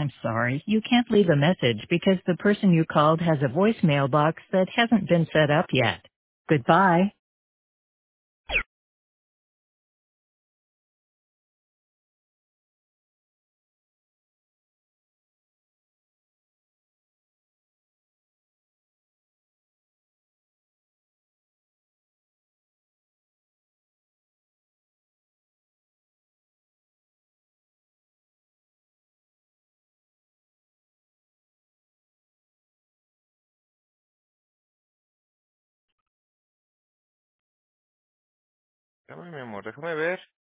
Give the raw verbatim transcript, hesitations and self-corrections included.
I'm sorry, you can't leave a message because the person you called has a voicemail box that hasn't been set up yet. Goodbye. Déjame, mi amor, déjame ver.